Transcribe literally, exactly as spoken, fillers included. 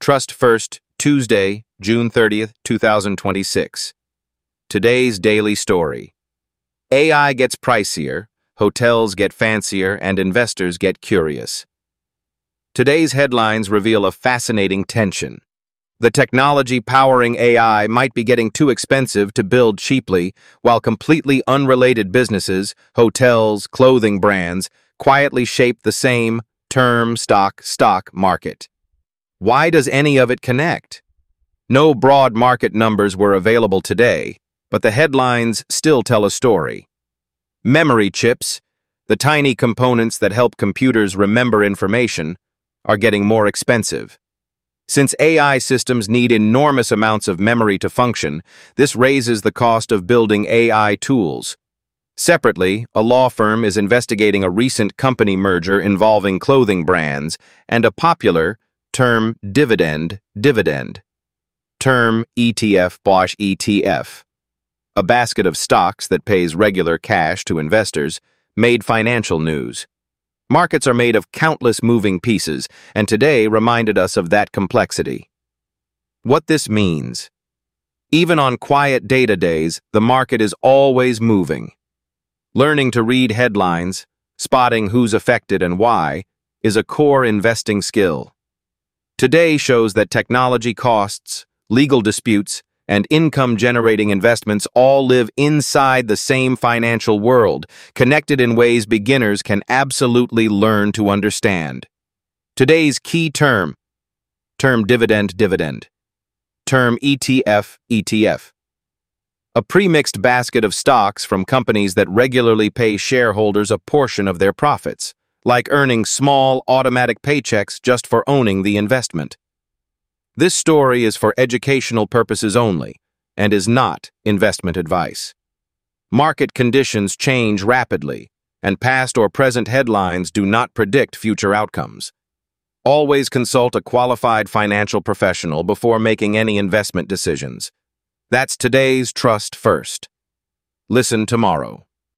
Trust First, Tuesday, June thirtieth, two thousand twenty-six. Today's daily story. A I gets pricier, hotels get fancier, and investors get curious. Today's headlines reveal a fascinating tension. The technology powering A I might be getting too expensive to build cheaply, while completely unrelated businesses, hotels, clothing brands, quietly shape the same term stock stock market. Why does any of it connect? No broad market numbers were available today, but the headlines still tell a story. Memory chips, the tiny components that help computers remember information, are getting more expensive. Since A I systems need enormous amounts of memory to function, this raises the cost of building A I tools. Separately, a law firm is investigating a recent company merger involving clothing brands and a popular term dividend dividend. Term E T F slash E T F. A basket of stocks that pays regular cash to investors made financial news. Markets are made of countless moving pieces, and today reminded us of that complexity. What this means. Even on quiet data days, the market is always moving. Learning to read headlines, spotting who's affected and why, is a core investing skill. Today shows that technology costs, legal disputes, and income-generating investments all live inside the same financial world, connected in ways beginners can absolutely learn to understand. Today's key term, term dividend dividend, term E T F E T F. A pre-mixed basket of stocks from companies that regularly pay shareholders a portion of their profits, like earning small automatic paychecks just for owning the investment. This story is for educational purposes only and is not investment advice. Market conditions change rapidly, and past or present headlines do not predict future outcomes. Always consult a qualified financial professional before making any investment decisions. That's today's Trust First. Listen tomorrow.